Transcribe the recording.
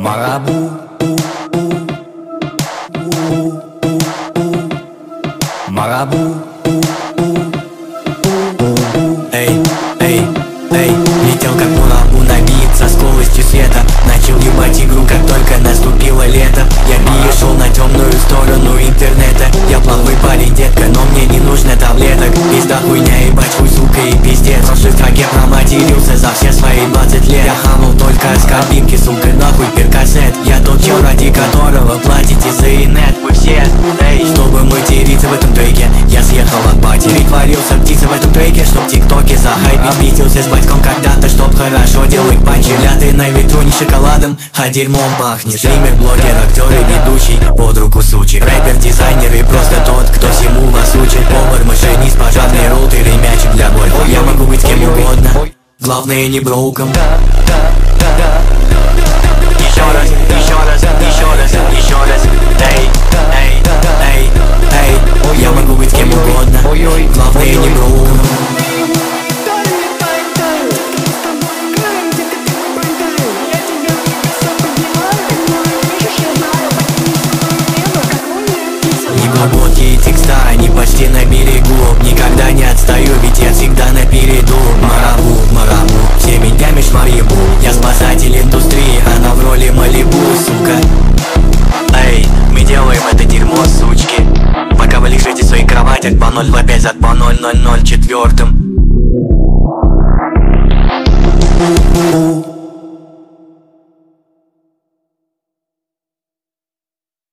Марабу, Марабу. Эй, эй, эй, летел как мурабу на бит со скоростью света. Начал ебать игру, как только наступило лето. Я перешел на темную сторону интернета. Я плохой парень, детка, но мне не нужно таблеток. Пизда хуйня, ебать, хуй, сука и пиздец. В прошлой строке проматерился за все свои 20 лет. Я хамал только с кабинки, сука, нахуй перкассет. Я тот чел, ради которого платите за инет. Вы все, эй, чтобы материться в этом треке, я съехал от бати. Притворился птицей в этом треке, чтоб тиктоки захайпить. Битился с батьком когда-то, чтоб хорошо делать панчи. Ляты на ветру не шоколадом, а дерьмом пахнет. Стример, блогер, актер и ведущий, под руку сучек. Рэпер, дизайнер и просто тот, кто всему вас учит. Повар, машинист, пожарный, рут или мячик для гольфа. Я могу быть кем угодно, главное не броуком. Еще раз, еще раз, еще раз, еще раз. Эй, эй, эй, эй. Я могу быть кем угодно, главное не броуком. Неглубокие текста, они почти на берегу. Никогда не отстаю, ведь я всегда напереду. Марабу, марабу, всеми днями шмаребу. Я спасатель индустрии, она в роли Малибу, сука. Эй, мы делаем это дерьмо, сучки. Пока вы лежите в своих кроватях по 025 от по 0004.